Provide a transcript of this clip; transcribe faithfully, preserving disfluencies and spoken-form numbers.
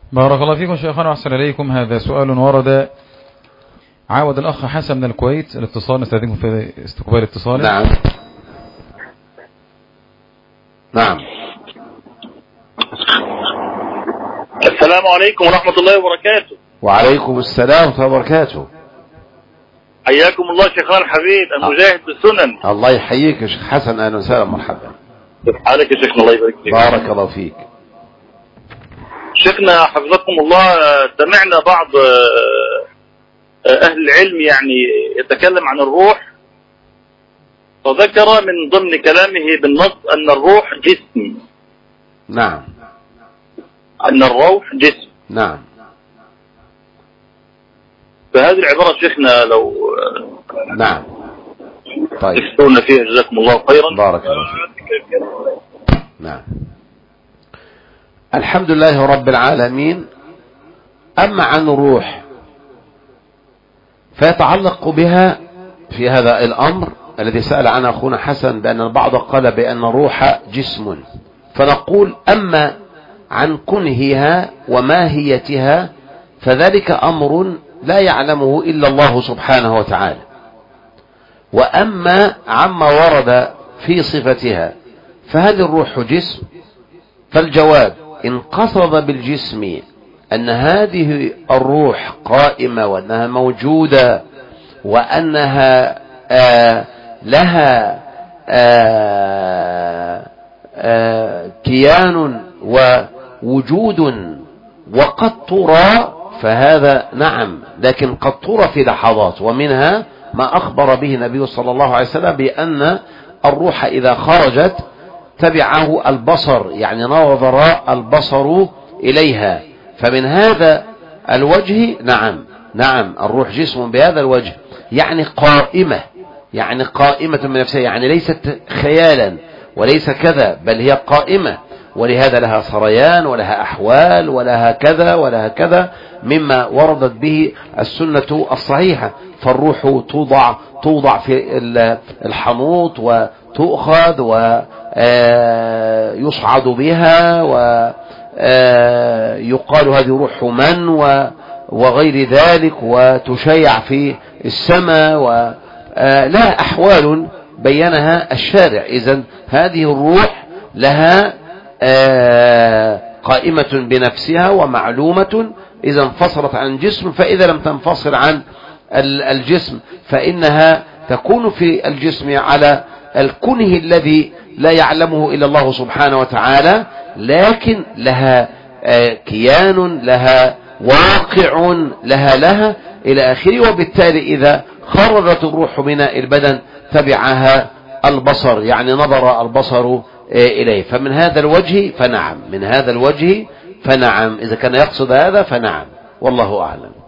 بارك الله فيكم شيخنا وأحسن إليكم. هذا سؤال ورد، عاود الأخ حسن من الكويت الاتصال، نستخدمه في استقبال اتصاله. نعم نعم. السلام عليكم ورحمة الله وبركاته. وعليكم السلام ورحمة الله وبركاته. حياكم الله شيخنا الحبيب المجاهد بالسنن. الله يحييك يا شيخ حسن، أهلا وسهلا مرحبا. كيف حالك يا شيخنا؟ الله يبارك فيك. بارك الله فيك. شيخنا حفظكم الله، سمعنا بعض أهل العلم يعني يتكلم عن الروح، وذكر من ضمن كلامه بالنص أن الروح جسم. نعم. أن الروح جسم. نعم. فهذه العبارة شيخنا لو نعم طيب تكتبونا فيها جزاكم الله خيرا. بارك الله فيك. نعم. الحمد لله رب العالمين. أما عن الروح فيتعلق بها في هذا الأمر الذي سأل عنه أخونا حسن، بأن البعض قال بأن الروح جسم، فنقول أما عن كنهها وماهيتها فذلك أمر لا يعلمه إلا الله سبحانه وتعالى. وأما عما ورد في صفتها فهل الروح جسم؟ فالجواب إن قصد بالجسم أن هذه الروح قائمة وأنها موجودة وأنها آه لها آه آه كيان ووجود وقد ترى، فهذا نعم، لكن قد ترى في لحظات، ومنها ما أخبر به النبي صلى الله عليه وسلم بأن الروح إذا خرجت تبعه البصر، يعني نظر البصر إليها. فمن هذا الوجه نعم نعم الروح جسم بهذا الوجه، يعني قائمة، يعني قائمة من نفسها، يعني ليست خيالا وليس كذا، بل هي قائمة، ولهذا لها سريان ولها أحوال ولها كذا ولها كذا مما وردت به السنة الصحيحة. فالروح توضع توضع في الحنوط وتؤخذ ويصعد بها ويقال هذه روح من وغير ذلك، وتشيع في السماء، ولا أحوال بينها الشارع. إذن هذه الروح لها قائمة بنفسها ومعلومة إذا انفصلت عن جسم. فإذا لم تنفصل عن الجسم فإنها تكون في الجسم على الكنه الذي لا يعلمه إلا الله سبحانه وتعالى، لكن لها كيان، لها واقع، لها لها إلى آخره. وبالتالي إذا خرجت الروح من البدن تبعها البصر، يعني نظر البصر إليه. فمن هذا الوجه فنعم، من هذا الوجه فنعم، إذا كان يقصد هذا فنعم، والله أعلم.